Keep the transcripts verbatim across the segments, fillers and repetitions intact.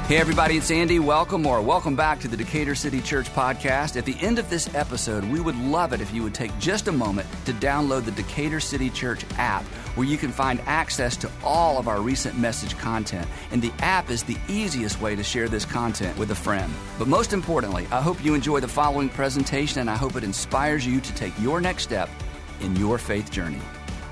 Hey everybody, it's Andy. Welcome or welcome back to the Decatur City Church podcast. At the end of this episode, we would love it if you would take just a moment to download the Decatur City Church app, where you can find access to all of our recent message content. And the app is the easiest way to share this content with a friend. But most importantly, I hope you enjoy the following presentation, and I hope it inspires you to take your next step in your faith journey.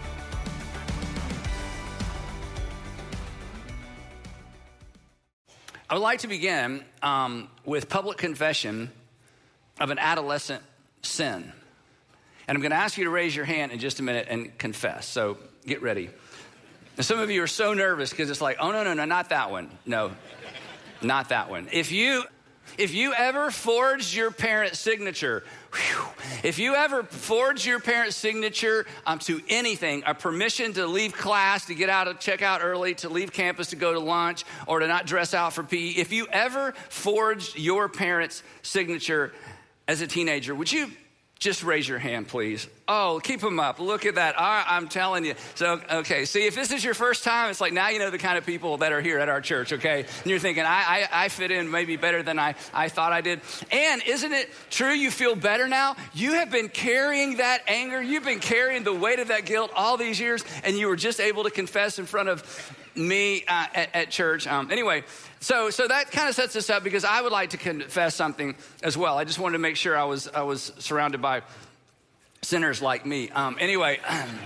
I would like to begin um, with public confession of an adolescent sin. And I'm going to ask you to raise your hand in just a minute and confess. So get ready. And some of you are so nervous because it's like, oh, no, no, no, not that one. No, not that one. If you, if you ever forged your parent's signature, whew, if you ever forged your parent's signature um, to anything, a permission to leave class, to get out of check out early, to leave campus to go to lunch, or to not dress out for P E, if you ever forged your parent's signature as a teenager, would you just raise your hand, please? Oh, keep them up. Look at that. All right, I'm telling you. So, okay, see, if this is your first time, it's like now you know the kind of people that are here at our church, okay? And you're thinking, I I, I fit in maybe better than I, I thought I did. And isn't it true you feel better now? You have been carrying that anger. You've been carrying the weight of that guilt all these years, and you were just able to confess in front of me uh, at, at church. Um, anyway, so so that kind of sets us up because I would like to confess something as well. I just wanted to make sure I was I was surrounded by sinners like me. Um, anyway,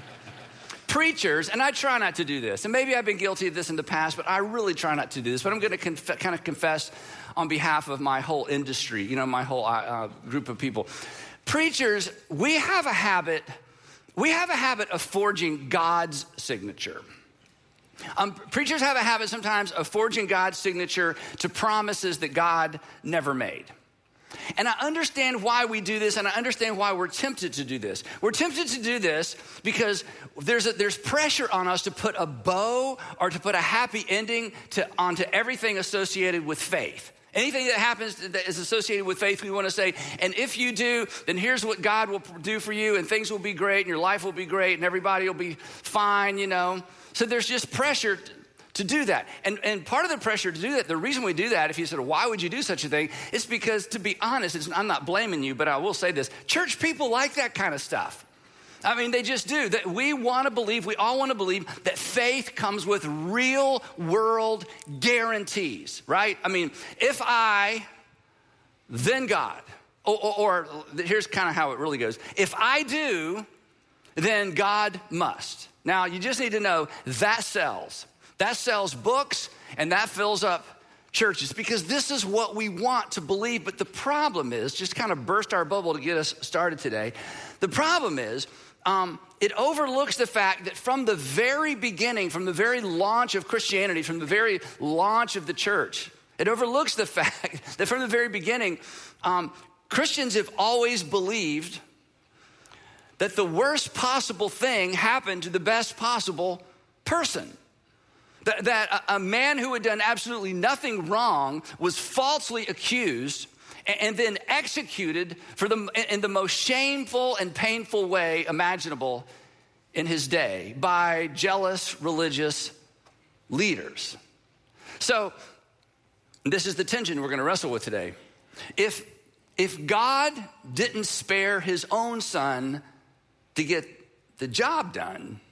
preachers, and I try not to do this, and maybe I've been guilty of this in the past, but I really try not to do this. But I'm going to conf- kind of confess on behalf of my whole industry, you know, my whole uh, group of people. Preachers, we have a habit. We have a habit of forging God's signature. Um, preachers have a habit sometimes of forging God's signature to promises that God never made. And I understand why we do this, and I understand why we're tempted to do this. We're tempted to do this because there's a, there's pressure on us to put a bow or to put a happy ending to onto everything associated with faith. Anything that happens that is associated with faith, we want to say, and if you do, then here's what God will do for you, and things will be great, and your life will be great, and everybody will be fine, you know. So there's just pressure to, to do that. And, and part of the pressure to do that, the reason we do that, if you said, why would you do such a thing? It's because, to be honest, it's, I'm not blaming you, but I will say this. Church people like that kind of stuff. I mean, they just do. That we want to believe, we all want to believe that faith comes with real world guarantees, right? I mean, if I, then God. Or, or, or here's kind of how it really goes. If I do, then God must. Now, you just need to know that sells. That sells books, and that fills up churches, because this is what we want to believe. But the problem is, just kind of burst our bubble to get us started today. The problem is, um, it overlooks the fact that from the very beginning, from the very launch of Christianity, from the very launch of the church, it overlooks the fact that from the very beginning, um, Christians have always believed that the worst possible thing happened to the best possible person. That, that a, a man who had done absolutely nothing wrong was falsely accused and, and then executed for the, in the most shameful and painful way imaginable in his day by jealous religious leaders. So this is the tension we're going to wrestle with today. If, if God didn't spare his own son to get the job done,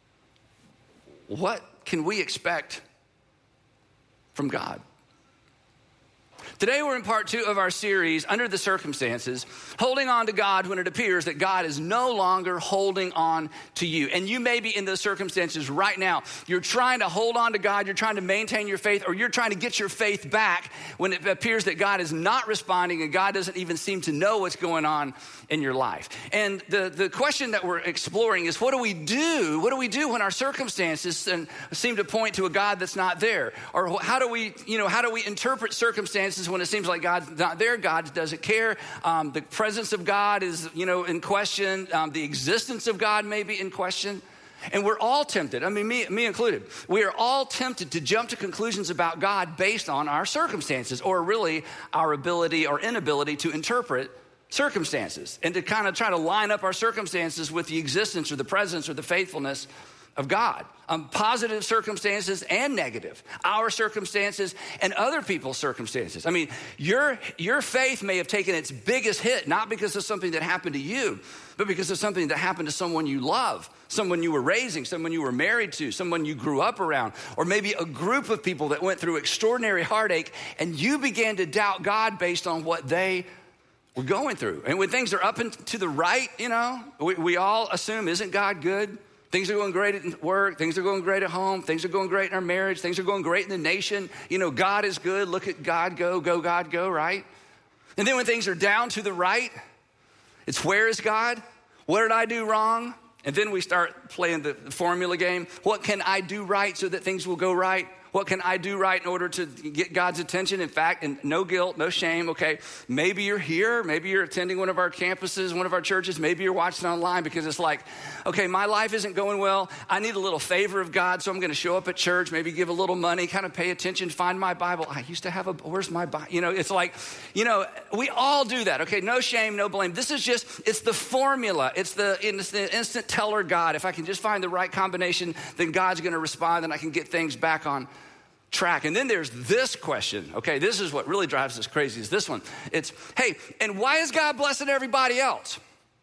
what can we expect from God? Today we're in part two of our series, Under the Circumstances, holding on to God when it appears that God is no longer holding on to you. And you may be in those circumstances right now. You're trying to hold on to God, you're trying to maintain your faith, or you're trying to get your faith back when it appears that God is not responding and God doesn't even seem to know what's going on in your life. And the, the question that we're exploring is, what do we do? What do we do when our circumstances seem to point to a God that's not there? Or how do we, you know, how do we interpret circumstances when it seems like God's not there? God doesn't care. Um, the presence of God is, you know, in question. Um, the existence of God may be in question. And we're all tempted, I mean, me, me included, we are all tempted to jump to conclusions about God based on our circumstances, or really our ability or inability to interpret circumstances, and to kind of try to line up our circumstances with the existence or the presence or the faithfulness of God. Um, positive circumstances and negative. Our circumstances and other people's circumstances. I mean, your, your faith may have taken its biggest hit, not because of something that happened to you, but because of something that happened to someone you love, someone you were raising, someone you were married to, someone you grew up around, or maybe a group of people that went through extraordinary heartache, and you began to doubt God based on what they were going through. And when things are up and to the right, you know, we, we all assume, isn't God good? Things are going great at work. Things are going great at home. Things are going great in our marriage. Things are going great in the nation. You know, God is good. Look at God go, go, God go, right? And then when things are down to the right, it's where is God? What did I do wrong? And then we start playing the formula game. What can I do right so that things will go right? What can I do right in order to get God's attention? In fact, and no guilt, no shame, okay? Maybe you're here. Maybe you're attending one of our campuses, one of our churches. Maybe you're watching online because it's like, okay, my life isn't going well. I need a little favor of God, so I'm going to show up at church, maybe give a little money, kind of pay attention, find my Bible. I used to have a, where's my Bible? You know, it's like, you know, we all do that, okay? No shame, no blame. This is just, it's the formula. It's the, it's the instant teller God. If I can just find the right combination, then God's going to respond and I can get things back on track. And then there's this question. Okay, this is what really drives us crazy is this one. It's, hey, and why is God blessing everybody else?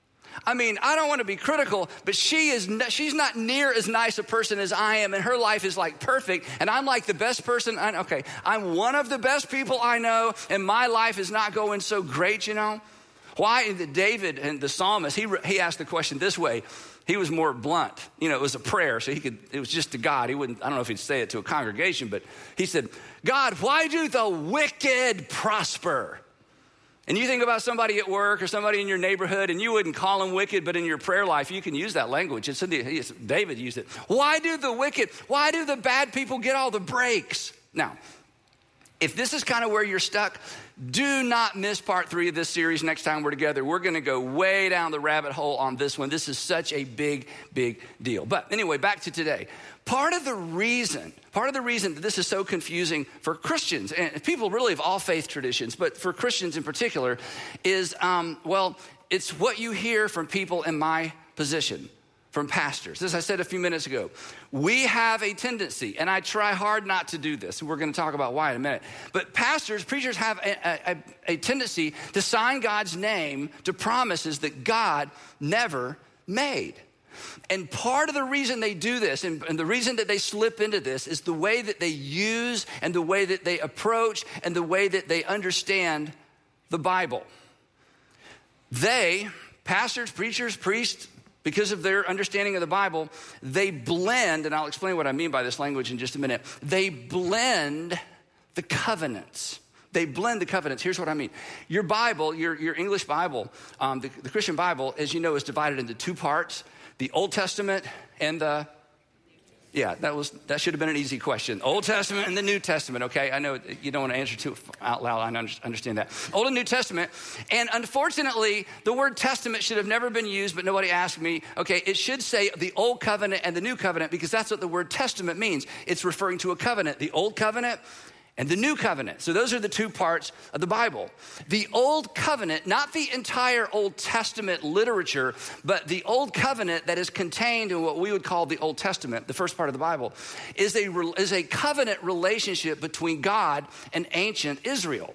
I mean, I don't want to be critical, but she is, she's not near as nice a person as I am, and her life is like perfect, and I'm like the best person. I, okay, I'm one of the best people I know, and my life is not going so great, you know? Why? David and the psalmist, he, he asked the question this way. He was more blunt. You know, it was a prayer, so he could, it was just to God. He wouldn't, I don't know if he'd say it to a congregation, but he said, God, why do the wicked prosper? And you think about somebody at work or somebody in your neighborhood, and you wouldn't call them wicked, but in your prayer life, you can use that language. It's in the, it's, David used it. Why do the wicked, why do the bad people get all the breaks? Now, if this is kind of where you're stuck, do not miss part three of this series next time we're together. We're going to go way down the rabbit hole on this one. This is such a big, big deal. But anyway, back to today. Part of the reason, part of the reason that this is so confusing for Christians, and people really of all faith traditions, but for Christians in particular, is, um, well, it's what you hear from people in my position. From pastors. As I said a few minutes ago, we have a tendency, and I try hard not to do this, and we're going to talk about why in a minute, but pastors, preachers have a, a, a tendency to sign God's name to promises that God never made. And part of the reason they do this, and, and the reason that they slip into this, is the way that they use and the way that they approach and the way that they understand the Bible. They, pastors, preachers, priests, because of their understanding of the Bible, they blend, and I'll explain what I mean by this language in just a minute. They blend the covenants. They blend the covenants. Here's what I mean. Your Bible, your, your English Bible, um, the, the Christian Bible, as you know, is divided into two parts, the Old Testament and the Yeah, that was that should have been an easy question. Old Testament and the New Testament, okay? I know you don't want to answer too out loud. I understand that. Old and New Testament. And unfortunately, the word testament should have never been used, but nobody asked me. Okay, it should say the Old Covenant and the New Covenant because that's what the word testament means. It's referring to a covenant, the Old Covenant and the New Covenant. So those are the two parts of the Bible. The Old Covenant, not the entire Old Testament literature, but the Old Covenant that is contained in what we would call the Old Testament, the first part of the Bible, is a, is a covenant relationship between God and ancient Israel.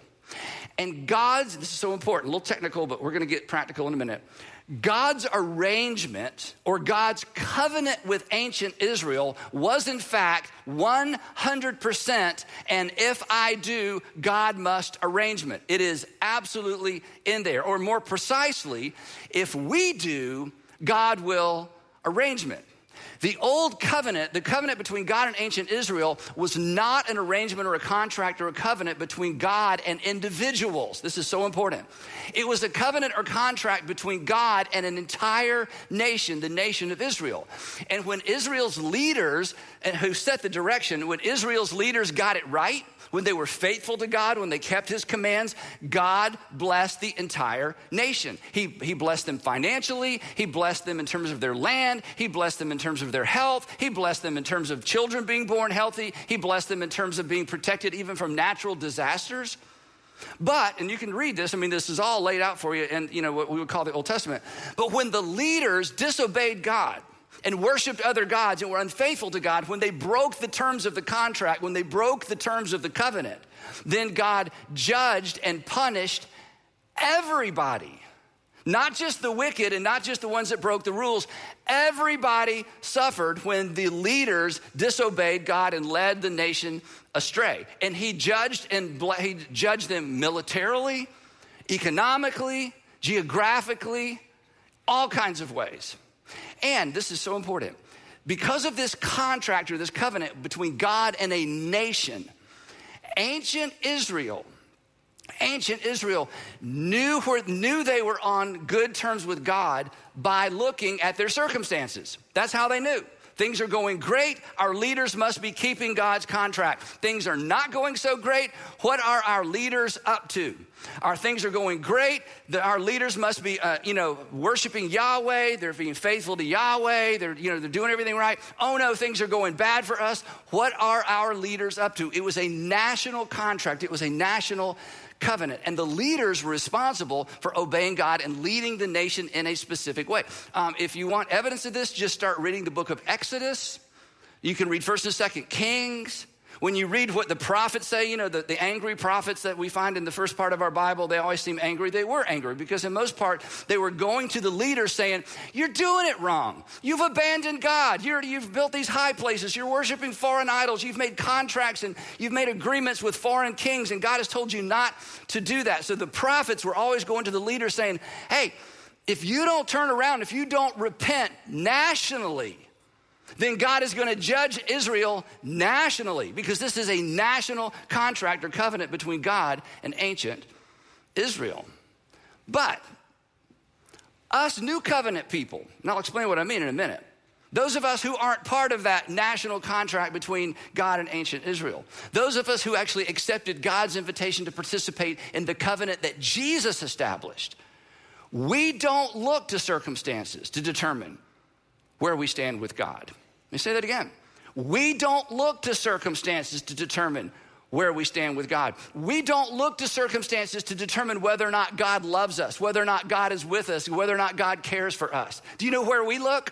And God's, this is so important, a little technical, but we're gonna get practical in a minute. God's arrangement or God's covenant with ancient Israel was in fact one hundred percent and if I do, God must arrangement. It is absolutely in there. Or more precisely, if we do, God will arrangement. The old covenant, the covenant between God and ancient Israel was not an arrangement or a contract or a covenant between God and individuals. This is so important. It was a covenant or contract between God and an entire nation, the nation of Israel. And when Israel's leaders, and who set the direction, when Israel's leaders got it right, when they were faithful to God, when they kept his commands, God blessed the entire nation. He, he blessed them financially. He blessed them in terms of their land. He blessed them in terms of their health. He blessed them in terms of children being born healthy. He blessed them in terms of being protected even from natural disasters. But, and you can read this, I mean, this is all laid out for you in, you know, what we would call the Old Testament. But when the leaders disobeyed God, and worshiped other gods and were unfaithful to God, when they broke the terms of the contract, when they broke the terms of the covenant, then God judged and punished everybody. Not just the wicked and not just the ones that broke the rules. Everybody suffered when the leaders disobeyed God and led the nation astray. And he judged and he judged them militarily, economically, geographically, all kinds of ways. And this is so important. Because of this contract or this covenant between God and a nation, ancient Israel Ancient Israel knew, where, knew they were on good terms with God by looking at their circumstances. That's how they knew. Things are going great. Our leaders must be keeping God's contract. Things are not going so great. What are our leaders up to? Our things are going great. The, our leaders must be, uh, you know, worshiping Yahweh. They're being faithful to Yahweh. They're, you know, they're doing everything right. Oh no, things are going bad for us. What are our leaders up to? It was a national contract. It was a national covenant, and the leaders were responsible for obeying God and leading the nation in a specific way. Um, if you want evidence of this, just start reading the book of Exodus. You can read First and Second Kings. When you read what the prophets say, you know, the, the angry prophets that we find in the first part of our Bible, they always seem angry. They were angry because in most part, they were going to the leaders saying, you're doing it wrong. You've abandoned God. You're, you've built these high places. You're worshiping foreign idols. You've made contracts and you've made agreements with foreign kings, and God has told you not to do that. So the prophets were always going to the leaders saying, hey, if you don't turn around, if you don't repent nationally, then God is going to judge Israel nationally, because this is a national contract or covenant between God and ancient Israel. But us new covenant people, and I'll explain what I mean in a minute, those of us who aren't part of that national contract between God and ancient Israel, those of us who actually accepted God's invitation to participate in the covenant that Jesus established, we don't look to circumstances to determine where we stand with God. Let me say that again. We don't look to circumstances to determine where we stand with God. We don't look to circumstances to determine whether or not God loves us, whether or not God is with us, whether or not God cares for us. Do you know where we look?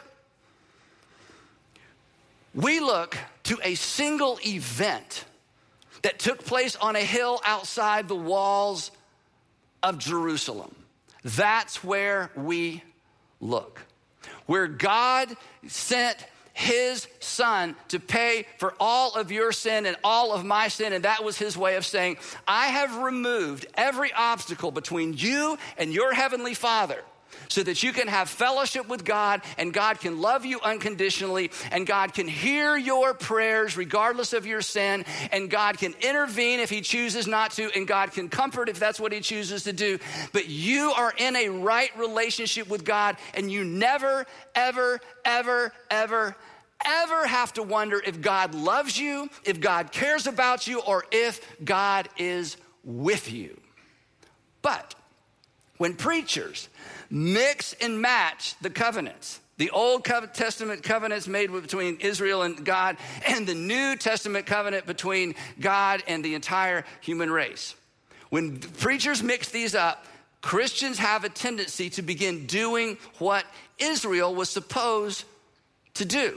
We look to a single event that took place on a hill outside the walls of Jerusalem. That's where we look. Where God sent his son to pay for all of your sin and all of my sin. And that was his way of saying, I have removed every obstacle between you and your heavenly Father, so that you can have fellowship with God, and God can love you unconditionally, and God can hear your prayers regardless of your sin, and God can intervene if he chooses not to, and God can comfort if that's what he chooses to do. But you are in a right relationship with God, and you never, ever, ever, ever, ever have to wonder if God loves you, if God cares about you, or if God is with you. But when preachers mix and match the covenants, the Old Testament covenants made between Israel and God, and the New Testament covenant between God and the entire human race. When preachers mix these up, Christians have a tendency to begin doing what Israel was supposed to do.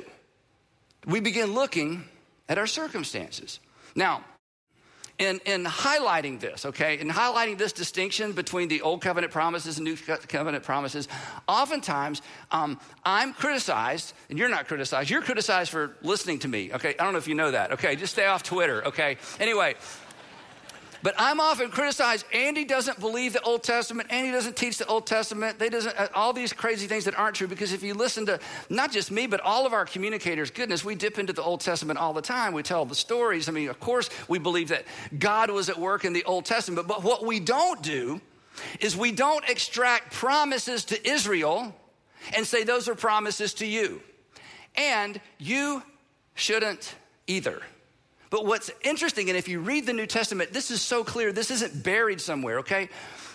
We begin looking at our circumstances. Now, In, in highlighting this, okay, in highlighting this distinction between the Old Covenant promises and New Covenant promises, oftentimes um, I'm criticized, and you're not criticized. You're criticized for listening to me, okay? I don't know if you know that, okay? Just stay off Twitter, okay? Anyway, but I'm often criticized. Andy doesn't believe the Old Testament. Andy doesn't teach the Old Testament. They doesn't, uh, all these crazy things that aren't true, because if you listen to not just me, but all of our communicators, goodness, we dip into the Old Testament all the time. We tell the stories. I mean, of course, we believe that God was at work in the Old Testament, but what we don't do is we don't extract promises to Israel and say those are promises to you. And you shouldn't either. But what's interesting, and if you read the New Testament, this is so clear. This isn't buried somewhere, okay?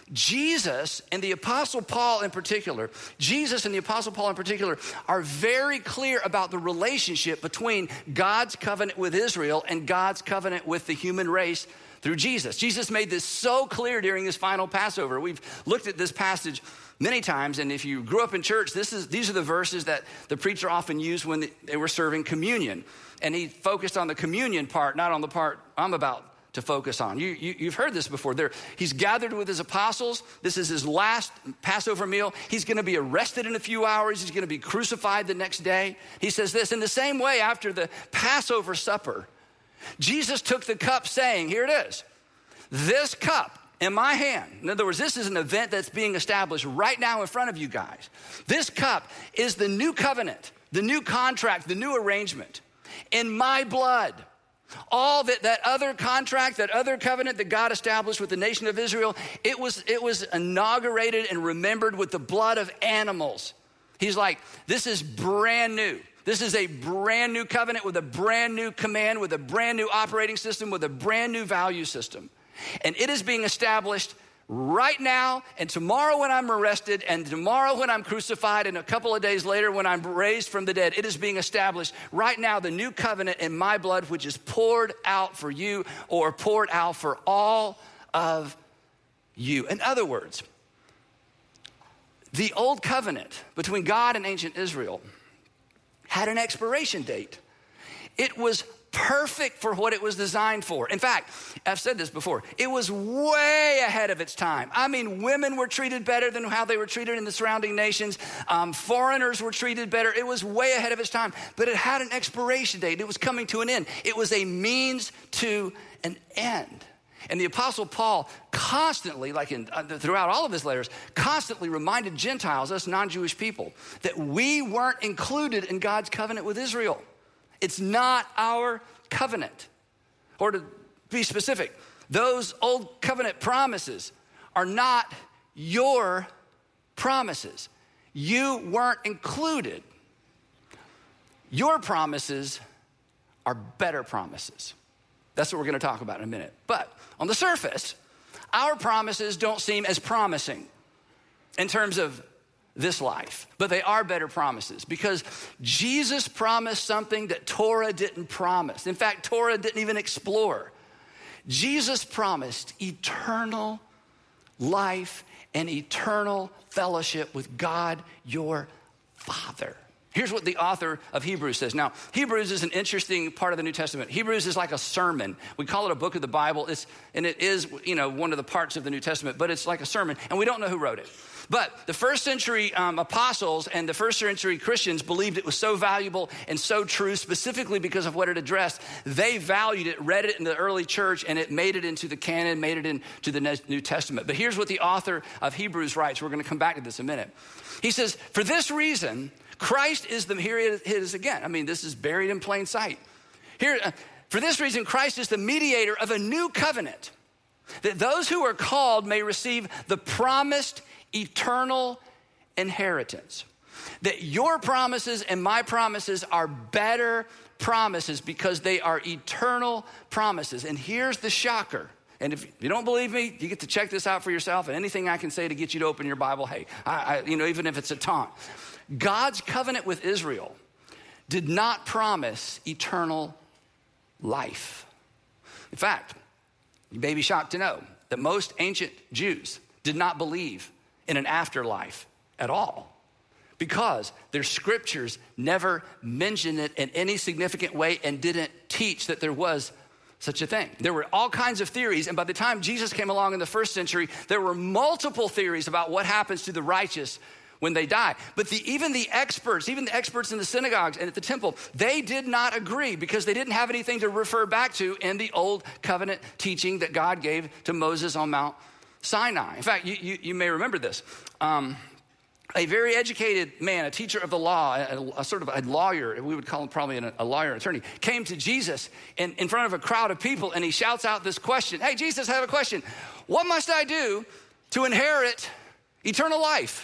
Jesus and the Apostle Paul in particular, Jesus and the Apostle Paul in particular are very clear about the relationship between God's covenant with Israel and God's covenant with the human race through Jesus. Jesus made this so clear during his final Passover. We've looked at this passage many times, and if you grew up in church, this is these are the verses that the preacher often used when they were serving communion. And he focused on the communion part, not on the part I'm about to focus on. You, you, you've heard this before. There, he's gathered with his apostles. This is his last Passover meal. He's going to be arrested in a few hours. He's going to be crucified the next day. He says this, in the same way, after the Passover supper, Jesus took the cup saying, here it is, this cup in my hand. In other words, this is an event that's being established right now in front of you guys. This cup is the new covenant, the new contract, the new arrangement in my blood. All that, that other contract, that other covenant that God established with the nation of Israel, it was, it was inaugurated and remembered with the blood of animals. He's like, this is brand new. This is a brand new covenant with a brand new command, with a brand new operating system, with a brand new value system. And it is being established right now and tomorrow when I'm arrested and tomorrow when I'm crucified and a couple of days later when I'm raised from the dead. It is being established right now, the new covenant in my blood, which is poured out for you or poured out for all of you. In other words, the old covenant between God and ancient Israel had an expiration date. It was perfect for what it was designed for. In fact, I've said this before, it was way ahead of its time. I mean, women were treated better than how they were treated in the surrounding nations. Um, foreigners were treated better. It was way ahead of its time, but it had an expiration date. It was coming to an end. It was a means to an end. And the Apostle Paul constantly, like in, uh, throughout all of his letters, constantly reminded Gentiles, us non-Jewish people, that we weren't included in God's covenant with Israel. It's not our covenant. Or to be specific, those old covenant promises are not your promises. You weren't included. Your promises are better promises. That's what we're going to talk about in a minute. But on the surface, our promises don't seem as promising in terms of this life, but they are better promises because Jesus promised something that Torah didn't promise. In fact, Torah didn't even explore. Jesus promised eternal life and eternal fellowship with God, your Father. Here's what the author of Hebrews says. Now, Hebrews is an interesting part of the New Testament. Hebrews is like a sermon. We call it a book of the Bible, it's, and it is, you know, one of the parts of the New Testament, but it's like a sermon, and we don't know who wrote it. But the first century um, apostles and the first century Christians believed it was so valuable and so true, specifically because of what it addressed. They valued it, read it in the early church, and it made it into the canon, made it into the New Testament. But here's what the author of Hebrews writes. We're going to come back to this in a minute. He says, for this reason, Christ is the, here it is again. I mean, this is buried in plain sight. Here, uh, for this reason, Christ is the mediator of a new covenant, that those who are called may receive the promised eternal inheritance. That your promises and my promises are better promises because they are eternal promises. And here's the shocker. And if you don't believe me, you get to check this out for yourself. And anything I can say to get you to open your Bible, hey, I, I, you know, even if it's a taunt. God's covenant with Israel did not promise eternal life. In fact, you may be shocked to know that most ancient Jews did not believe in an afterlife at all because their scriptures never mentioned it in any significant way and didn't teach that there was such a thing. There were all kinds of theories, and by the time Jesus came along in the first century, there were multiple theories about what happens to the righteous when they die. But the, even the experts, even the experts in the synagogues and at the temple, they did not agree because they didn't have anything to refer back to in the old covenant teaching that God gave to Moses on Mount Sinai. In fact, you, you, you may remember this. Um, a very educated man, a teacher of the law, a, a sort of a lawyer, we would call him probably an, a lawyer attorney, came to Jesus in, in front of a crowd of people and he shouts out this question. Hey, Jesus, I have a question. What must I do to inherit eternal life?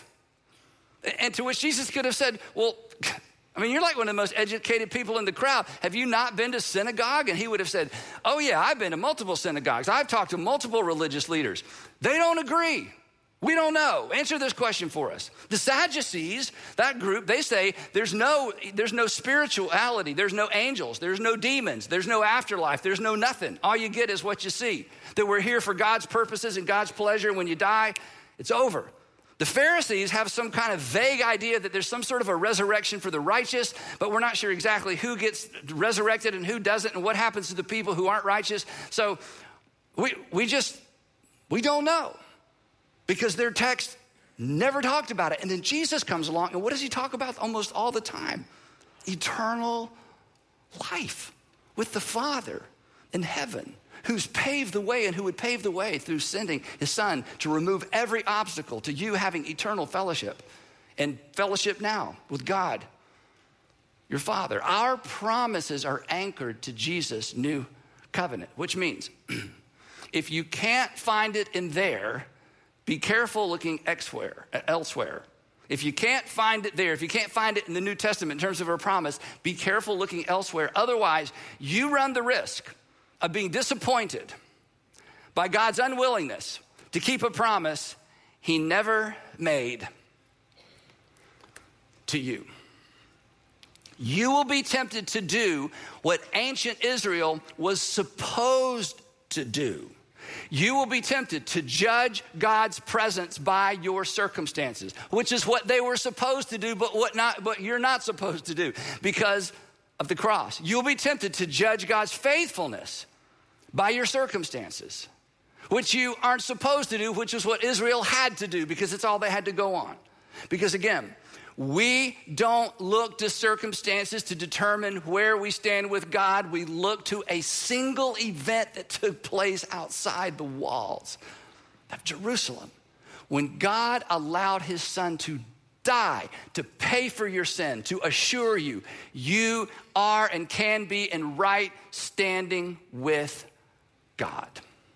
And to which Jesus could have said, well, I mean, you're like one of the most educated people in the crowd. Have you not been to synagogue? And he would have said, oh yeah, I've been to multiple synagogues. I've talked to multiple religious leaders. They don't agree. We don't know. Answer this question for us. The Sadducees, that group, they say there's no, there's no spirituality, there's no angels, there's no demons, there's no afterlife, there's no nothing. All you get is what you see. That we're here for God's purposes and God's pleasure. When you die, it's over. The Pharisees have some kind of vague idea that there's some sort of a resurrection for the righteous, but we're not sure exactly who gets resurrected and who doesn't and what happens to the people who aren't righteous. So we we just, we don't know because their text never talked about it. And then Jesus comes along, and what does he talk about almost all the time? Eternal life with the Father in heaven, who's paved the way and who would pave the way through sending his son to remove every obstacle to you having eternal fellowship and fellowship now with God, your Father. Our promises are anchored to Jesus' new covenant, which means if you can't find it in there, be careful looking elsewhere. If you can't find it there, if you can't find it in the New Testament in terms of a promise, be careful looking elsewhere. Otherwise, you run the risk of being disappointed by God's unwillingness to keep a promise he never made to you. You will be tempted to do what ancient Israel was supposed to do. You will be tempted to judge God's presence by your circumstances, which is what they were supposed to do, but what not, but you're not supposed to do because of the cross. You'll be tempted to judge God's faithfulness by your circumstances, which you aren't supposed to do, which is what Israel had to do because it's all they had to go on. Because again, we don't look to circumstances to determine where we stand with God. We look to a single event that took place outside the walls of Jerusalem when God allowed his son to die to pay for your sin, to assure you you are and can be in right standing with God.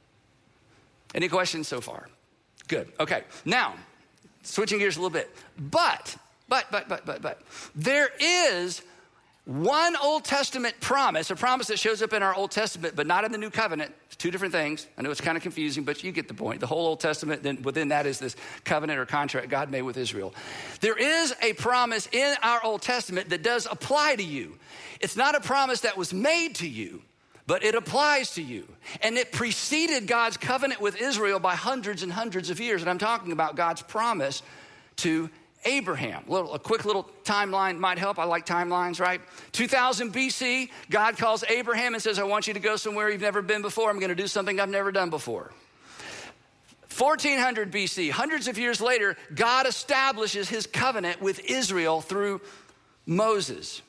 Any questions so far? Good. Okay. Now, switching gears a little bit. But But, but, but, but, but, there is one Old Testament promise, a promise that shows up in our Old Testament, but not in the New Covenant. It's two different things. I know it's kind of confusing, but you get the point. The whole Old Testament, then within that is this covenant or contract God made with Israel. There is a promise in our Old Testament that does apply to you. It's not a promise that was made to you, but it applies to you. And it preceded God's covenant with Israel by hundreds and hundreds of years. And I'm talking about God's promise to Abraham. A, little, a quick little timeline might help. I like timelines, right? two thousand B C, God calls Abraham and says, I want you to go somewhere you've never been before. I'm going to do something I've never done before. fourteen hundred B C, hundreds of years later, God establishes his covenant with Israel through Moses.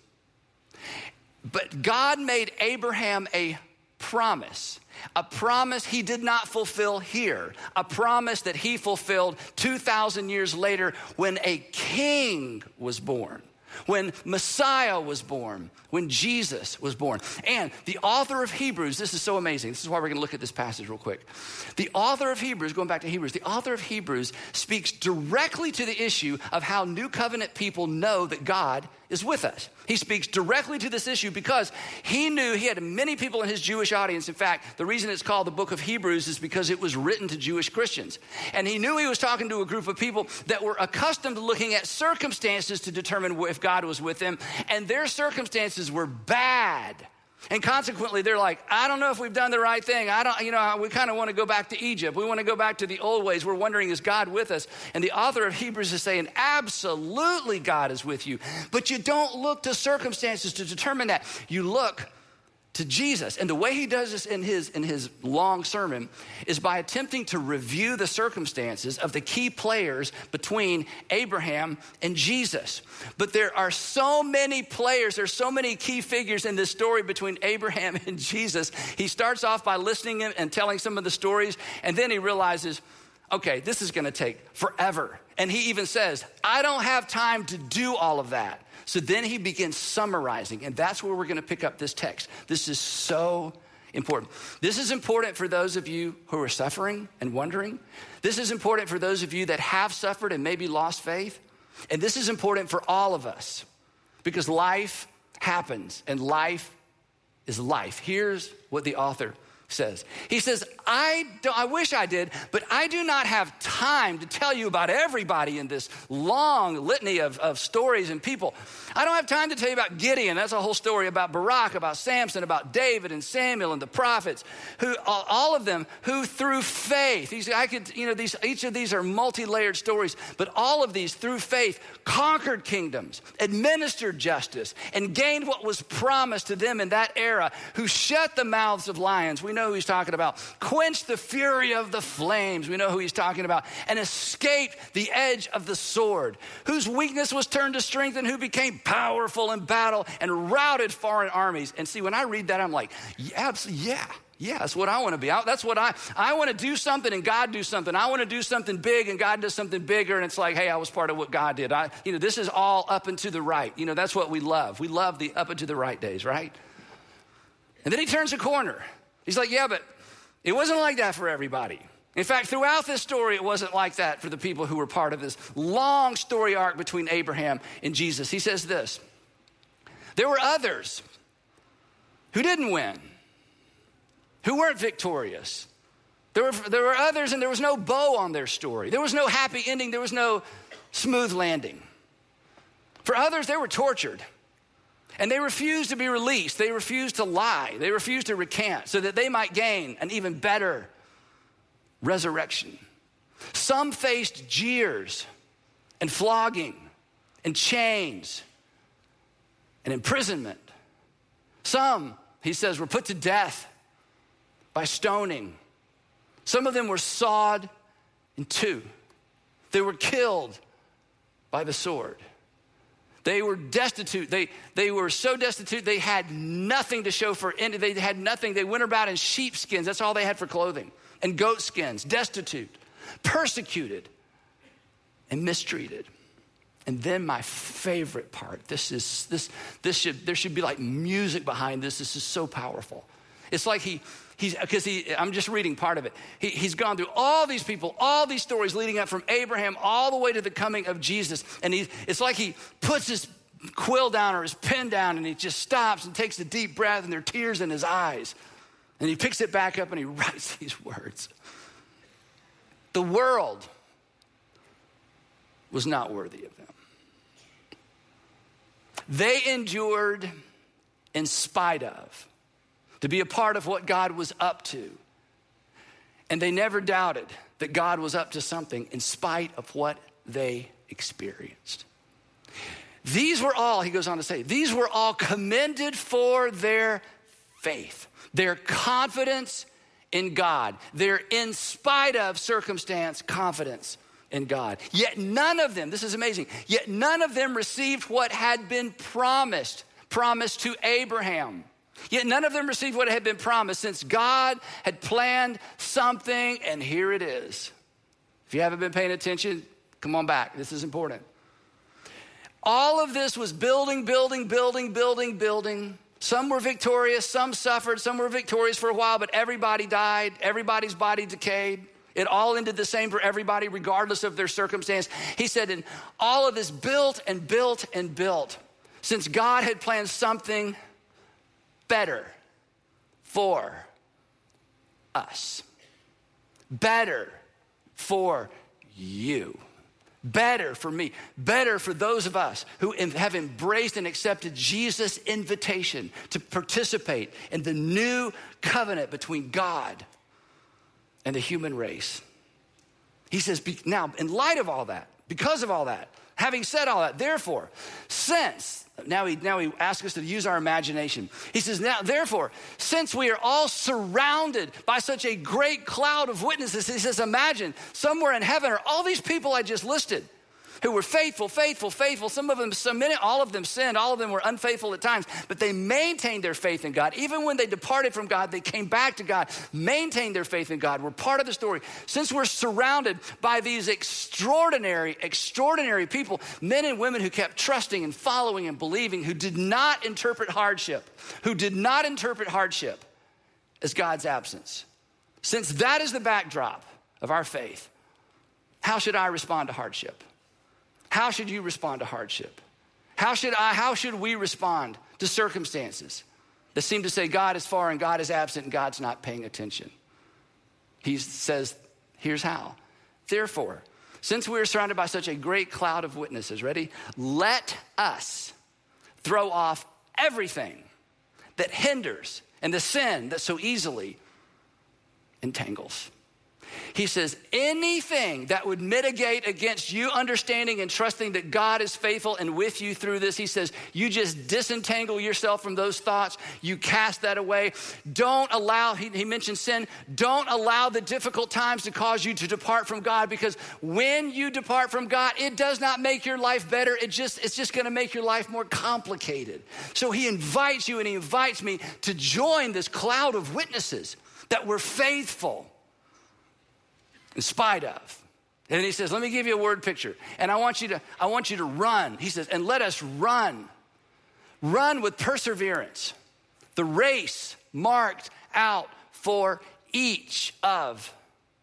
But God made Abraham a promise. A promise he did not fulfill here. A promise that he fulfilled two thousand years later when a king was born. When Messiah was born. When Jesus was born. And the author of Hebrews, this is so amazing. This is why we're going to look at this passage real quick. The author of Hebrews, going back to Hebrews, the author of Hebrews speaks directly to the issue of how new covenant people know that God is with us. He speaks directly to this issue because he knew he had many people in his Jewish audience. In fact, the reason it's called the book of Hebrews is because it was written to Jewish Christians. And he knew he was talking to a group of people that were accustomed to looking at circumstances to determine if God was with them. And their circumstances were bad. And consequently, they're like, I don't know if we've done the right thing. I don't, you know, we kind of want to go back to Egypt. We want to go back to the old ways. We're wondering, is God with us? And the author of Hebrews is saying, absolutely God is with you. But you don't look to circumstances to determine that. You look to Jesus. And the way he does this in his, in his long sermon is by attempting to review the circumstances of the key players between Abraham and Jesus. But there are so many players, there's so many key figures in this story between Abraham and Jesus. He starts off by listening and telling some of the stories, and then he realizes, okay, this is gonna take forever. And he even says, I don't have time to do all of that. So then he begins summarizing, and that's where we're going to pick up this text. This is so important. This is important for those of you who are suffering and wondering. This is important for those of you that have suffered and maybe lost faith. And this is important for all of us because life happens and life is life. Here's what the author says. He says, I, don't, I wish I did, but I do not have time to tell you about everybody in this long litany of, of stories and people. I don't have time to tell you about Gideon. That's a whole story about Barak, about Samson, about David and Samuel and the prophets, who all, all of them who through faith, these, I could, you know, these, each of these are multi-layered stories, but all of these through faith conquered kingdoms, administered justice, and gained what was promised to them in that era, who shut the mouths of lions. We know who he's talking about. Quenched the fury of the flames. We know who he's talking about. And escaped the edge of the sword, whose weakness was turned to strength, and who became powerful in battle and routed foreign armies. And see, when I read that, I'm like, yeah, yeah. Yeah, that's what I want to be. I, that's what I, I want to do something and God do something. I want to do something big and God does something bigger. And it's like, hey, I was part of what God did. I, you know, this is all up and to the right. You know, that's what we love. We love the up and to the right days, right? And then he turns a corner. He's like, yeah, but it wasn't like that for everybody. In fact, throughout this story, it wasn't like that for the people who were part of this long story arc between Abraham and Jesus. He says this, there were others who didn't win, who weren't victorious. There were, there were others, and there was no bow on their story. There was no happy ending. There was no smooth landing. For others, they were tortured, and they refused to be released. They refused to lie. They refused to recant so that they might gain an even better resurrection. Some faced jeers and flogging and chains and imprisonment. Some, he says, were put to death by stoning. Some of them were sawed in two. They were killed by the sword. They were destitute. They, they were so destitute they had nothing to show for any. They had nothing. They went about in sheepskins. That's all they had for clothing. And goat skins, destitute, persecuted, and mistreated. And then my favorite part. This is this this should there should be like music behind this. This is so powerful. It's like he he's because he I'm just reading part of it. He, he's gone through all these people, all these stories leading up from Abraham all the way to the coming of Jesus. And he it's like he puts his quill down or his pen down and he just stops and takes a deep breath and there are tears in his eyes. And he picks it back up and he writes these words. The world was not worthy of them. They endured in spite of, to be a part of what God was up to. And they never doubted that God was up to something in spite of what they experienced. These were all, he goes on to say, these were all commended for their faith, their confidence in God, their in spite of circumstance confidence in God. Yet none of them, this is amazing, yet none of them received what had been promised, promised to Abraham. Yet none of them received what had been promised, since God had planned something, and here it is. If you haven't been paying attention, come on back. This is important. All of this was building, building, building, building, building. Some were victorious, some suffered, some were victorious for a while, but everybody died. Everybody's body decayed. It all ended the same for everybody, regardless of their circumstance. He said, and all of this built and built and built, since God had planned something better for us. Better for you. Better for me. Better for those of us who have embraced and accepted Jesus' invitation to participate in the new covenant between God and the human race. He says, now, in light of all that, because of all that, having said all that, therefore, since, now he, now he asks us to use our imagination. He says, now, therefore, since we are all surrounded by such a great cloud of witnesses, he says, imagine somewhere in heaven are all these people I just listed who were faithful, faithful, faithful. Some of them submitted, all of them sinned, all of them were unfaithful at times, but they maintained their faith in God. Even when they departed from God, they came back to God, maintained their faith in God. We're part of the story. Since we're surrounded by these extraordinary, extraordinary people, men and women who kept trusting and following and believing, who did not interpret hardship, who did not interpret hardship as God's absence. Since that is the backdrop of our faith, how should I respond to hardship? How should you respond to hardship? How should I, how should we respond to circumstances? that seem to say God is far and God is absent and God's not paying attention. He says, here's how. Therefore, since we are surrounded by such a great cloud of witnesses, ready? Let us throw off everything that hinders and the sin that so easily entangles. He says, anything that would mitigate against you understanding and trusting that God is faithful and with you through this, he says, you just disentangle yourself from those thoughts. You cast that away. Don't allow, he, he mentioned sin, don't allow the difficult times to cause you to depart from God, because when you depart from God, it does not make your life better. It just, it's just gonna make your life more complicated. So he invites you and he invites me to join this cloud of witnesses that we're faithful in spite of. And he says, let me give you a word picture. And I want you to, I want you to run. He says, and let us run. Run with perseverance. The race marked out for each of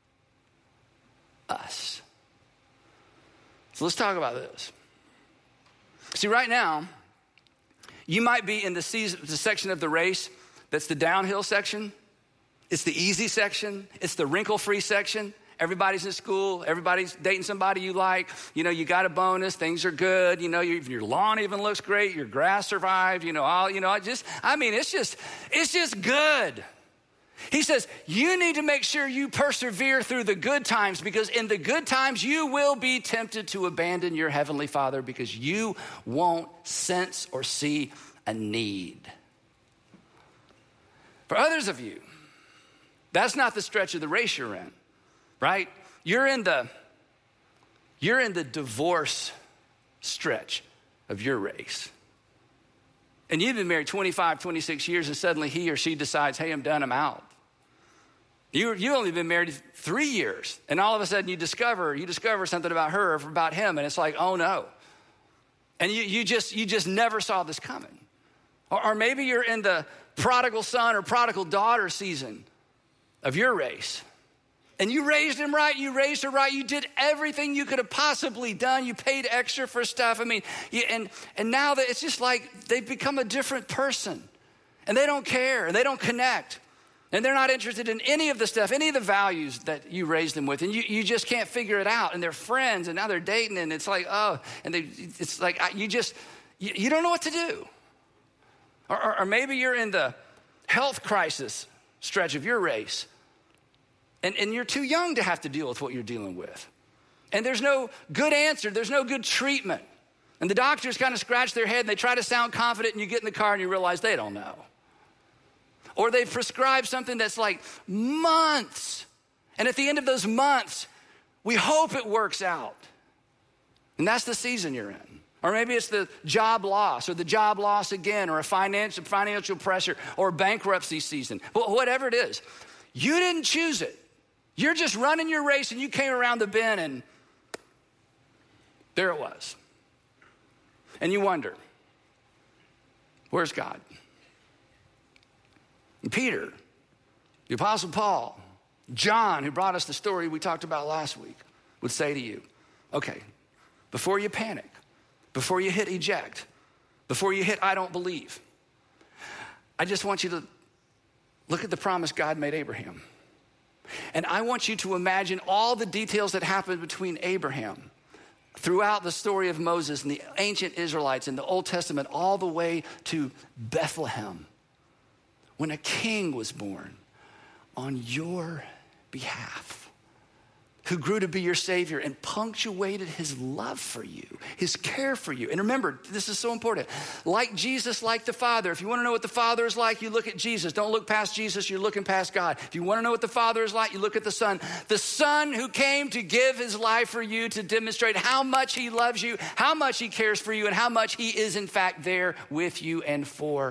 us. So let's talk about this. See, right now, you might be in the, season, the section of the race that's the downhill section. It's the easy section. It's the wrinkle-free section. Everybody's in school. Everybody's dating somebody you like. You know, you got a bonus. Things are good. You know, your, your lawn even looks great. Your grass survived. You know, all, you know, I just, I mean, it's just, it's just good. He says, you need to make sure you persevere through the good times, because in the good times, you will be tempted to abandon your Heavenly Father because you won't sense or see a need. For others of you, that's not the stretch of the race you're in. Right? You're in the, you're in the divorce stretch of your race. And you've been married twenty-five, twenty-six years, and suddenly he or she decides, hey, I'm done, I'm out. You, you've only been married three years, and all of a sudden you discover, you discover something about her or about him, and it's like, oh no. And you, you, just, you just never saw this coming. Or, or maybe you're in the prodigal son or prodigal daughter season of your race. And you raised him right, you raised her right, you did everything you could have possibly done. You paid extra for stuff. I mean, you, and, and now that it's just like they've become a different person. And they don't care, and they don't connect. And they're not interested in any of the stuff, any of the values that you raised them with. And you, you just can't figure it out. And they're friends, and now they're dating, and it's like, oh, and they, it's like you just, you, you don't know what to do. Or, or, or maybe you're in the health crisis stretch of your race. And, and you're too young to have to deal with what you're dealing with. And there's no good answer. There's no good treatment. And the doctors kind of scratch their head and they try to sound confident, and you get in the car and you realize they don't know. Or they prescribe something that's like months. And at the end of those months, we hope it works out. And that's the season you're in. Or maybe it's the job loss or the job loss again, or a financial, financial pressure or bankruptcy season. Well, whatever it is, you didn't choose it. You're just running your race, and you came around the bend and there it was. And you wonder, where's God? And Peter, the Apostle Paul, John, who brought us the story we talked about last week, would say to you, okay, before you panic, before you hit eject, before you hit I don't believe, I just want you to look at the promise God made Abraham. And I want you to imagine all the details that happened between Abraham throughout the story of Moses and the ancient Israelites in the Old Testament, all the way to Bethlehem, when a king was born on your behalf, who grew to be your Savior and punctuated his love for you, his care for you. And remember, this is so important. Like Jesus, like the Father. If you want to know what the Father is like, you look at Jesus. Don't look past Jesus, you're looking past God. If you want to know what the Father is like, you look at the Son. The Son who came to give his life for you, to demonstrate how much he loves you, how much he cares for you, and how much he is in fact there with you and for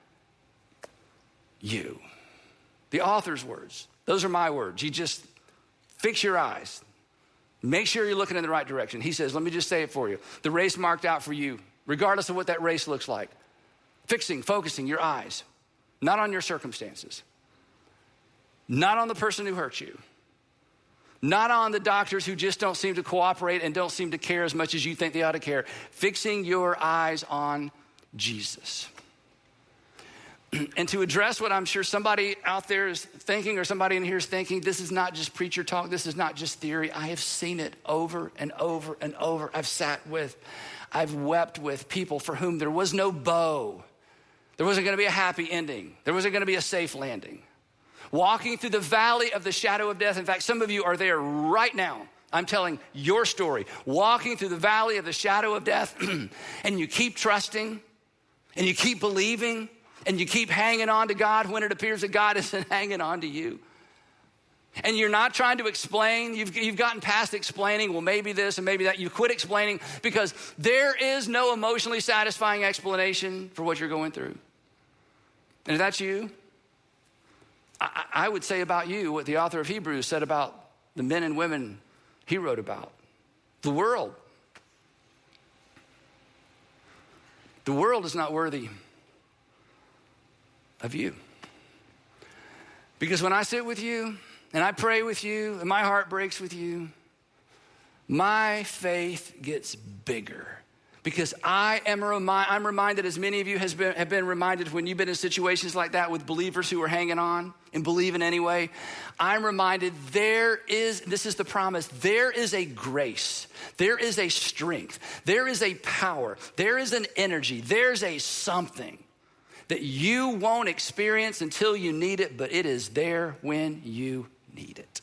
you. The author's words. Those are my words. You just fix your eyes. Make sure you're looking in the right direction. He says, let me just say it for you. The race marked out for you, regardless of what that race looks like. Fixing, focusing your eyes, not on your circumstances, not on the person who hurt you, not on the doctors who just don't seem to cooperate and don't seem to care as much as you think they ought to care. Fixing your eyes on Jesus. and to address what I'm sure somebody out there is thinking, or somebody in here is thinking, this is not just preacher talk, this is not just theory. I have seen it over and over and over. I've sat with, I've wept with people for whom there was no bow. There wasn't gonna be a happy ending. There wasn't gonna be a safe landing. Walking through the valley of the shadow of death. In fact, some of you are there right now. I'm telling your story. Walking through the valley of the shadow of death, and you keep trusting, and you keep believing, and you keep hanging on to God when it appears that God isn't hanging on to you. And you're not trying to explain. You've, you've gotten past explaining, well, maybe this and maybe that. You quit explaining because there is no emotionally satisfying explanation for what you're going through. And if that's you, I, I would say about you what the author of Hebrews said about the men and women he wrote about. The world. The world is not worthy of you. Because when I sit with you and I pray with you and my heart breaks with you, my faith gets bigger. Because I am remind, I'm reminded, as many of you has been, have been reminded when you've been in situations like that with believers who are hanging on and believing anyway, I'm reminded there is, this is the promise, there is a grace, there is a strength, there is a power, there is an energy, there's a something that you won't experience until you need it, but it is there when you need it.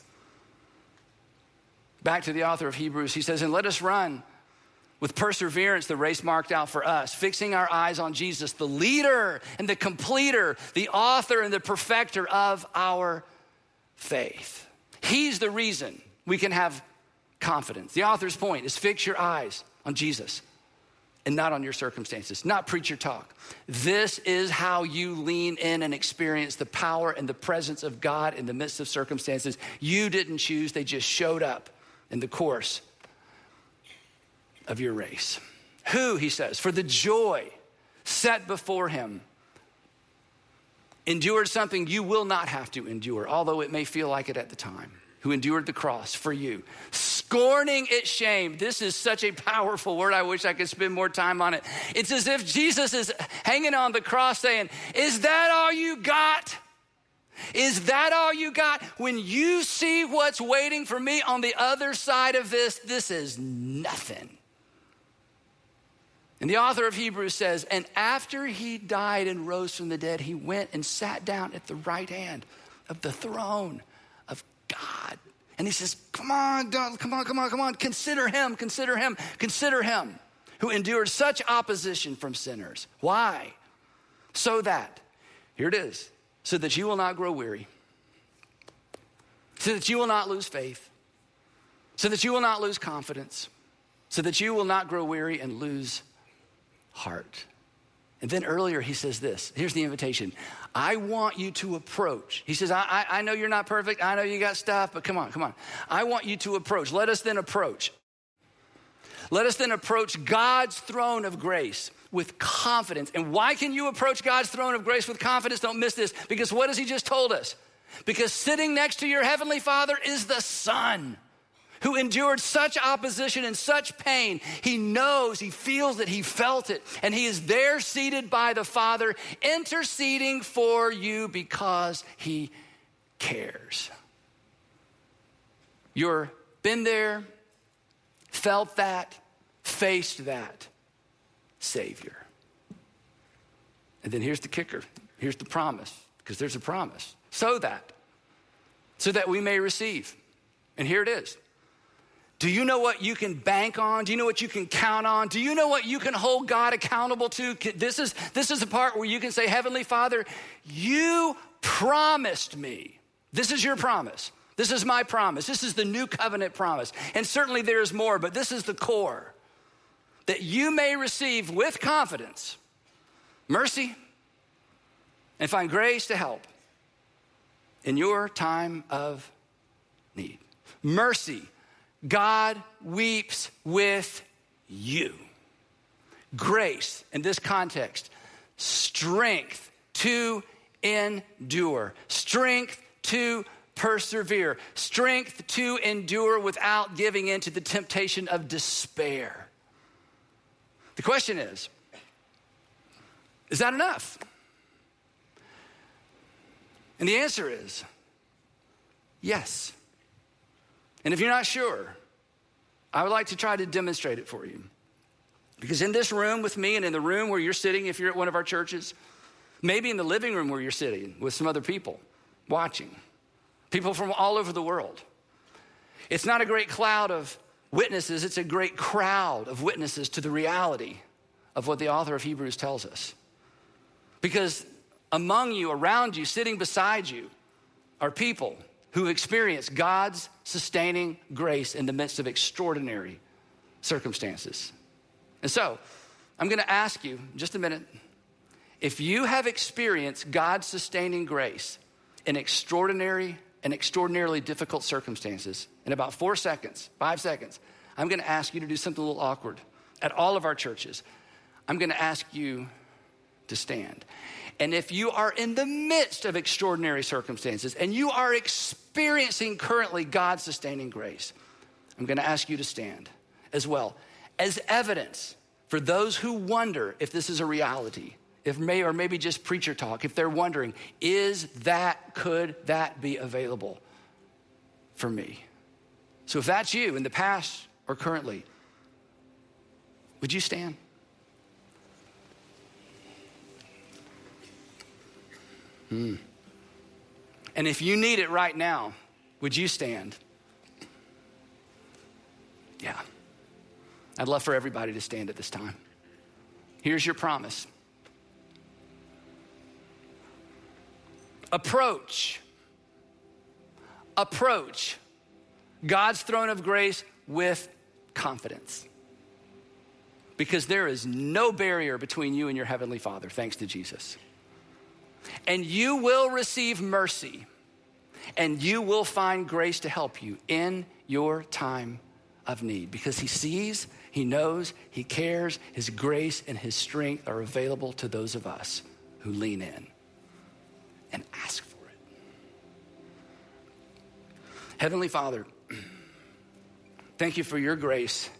Back to the author of Hebrews, he says, and let us run with perseverance the race marked out for us, fixing our eyes on Jesus, the leader and the completer, the author and the perfecter of our faith. He's the reason we can have confidence. The author's point is fix your eyes on Jesus and not on your circumstances, not preacher talk. This is how you lean in and experience the power and the presence of God in the midst of circumstances you didn't choose. They just showed up in the course of your race. Who, he says, for the joy set before him, endured something you will not have to endure, although it may feel like it at the time, who endured the cross for you, scorning its shame. This is such a powerful word. I wish I could spend more time on it. It's as if Jesus is hanging on the cross saying, is that all you got? Is that all you got? When you see what's waiting for me on the other side of this, this is nothing. And the author of Hebrews says, and after he died and rose from the dead, he went and sat down at the right hand of the throne of God. And he says, come on, come on, come on, come on. Consider him, consider him, consider him who endured such opposition from sinners. Why? So that, here it is, so that you will not grow weary, so that you will not lose faith, so that you will not lose confidence, so that you will not grow weary and lose heart. And then earlier he says this, here's the invitation. I want you to approach. He says, I, I, I know you're not perfect. I know you got stuff, but come on, come on. I want you to approach. Let us then approach. Let us then approach God's throne of grace with confidence. And why can you approach God's throne of grace with confidence? Don't miss this, because what has he just told us? Because sitting next to your heavenly Father is the Son, who endured such opposition and such pain. He knows, he feels it, he felt it, and he is there seated by the Father, interceding for you because he cares. You've been there, felt that, faced that Savior. And then here's the kicker. Here's the promise, because there's a promise. So that, so that we may receive. And here it is. Do you know what you can bank on? Do you know what you can count on? Do you know what you can hold God accountable to? This is, this is the part where you can say, Heavenly Father, you promised me. This is your promise. This is my promise. This is the new covenant promise. And certainly there's more, but this is the core. That you may receive with confidence mercy and find grace to help in your time of need. Mercy. God weeps with you. Grace, in this context, strength to endure, strength to persevere, strength to endure without giving in to the temptation of despair. The question is, is that enough? And the answer is yes. And if you're not sure, I would like to try to demonstrate it for you. Because in this room with me and in the room where you're sitting, if you're at one of our churches, maybe in the living room where you're sitting with some other people watching, people from all over the world. It's not a great cloud of witnesses, it's a great crowd of witnesses to the reality of what the author of Hebrews tells us. Because among you, around you, sitting beside you, are people who experience God's sustaining grace in the midst of extraordinary circumstances. And so, I'm gonna ask you in just a minute, if you have experienced God's sustaining grace in extraordinary and extraordinarily difficult circumstances, in about four seconds, five seconds, I'm gonna ask you to do something a little awkward. At all of our churches, I'm gonna ask you to stand. And if you are in the midst of extraordinary circumstances and you are experiencing currently God's sustaining grace, I'm gonna ask you to stand as well as evidence for those who wonder if this is a reality, if may or maybe just preacher talk, if they're wondering, is that, could that be available for me? So if that's you in the past or currently, would you stand? Hmm. And if you need it right now, would you stand? Yeah. I'd love for everybody to stand at this time. Here's your promise. Approach. Approach God's throne of grace with confidence. Because there is no barrier between you and your Heavenly Father, thanks to Jesus. And you will receive mercy, and you will find grace to help you in your time of need, because he sees, he knows, he cares. His grace and his strength are available to those of us who lean in and ask for it. Heavenly Father, thank you for your grace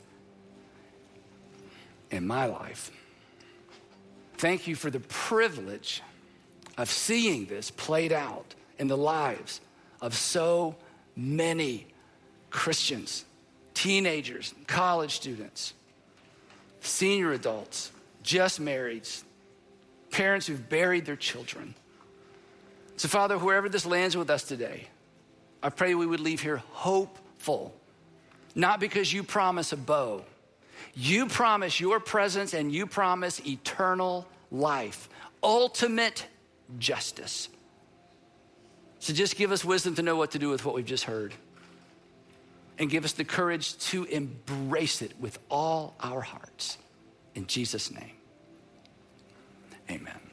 in my life. Thank you for the privilege of seeing this played out in the lives of so many Christians, teenagers, college students, senior adults, just marrieds, parents who've buried their children. So Father, wherever this lands with us today, I pray we would leave here hopeful, not because you promise a bow. You promise your presence and you promise eternal life, ultimate justice. So just give us wisdom to know what to do with what we've just heard. And give us the courage to embrace it with all our hearts. In Jesus' name, amen.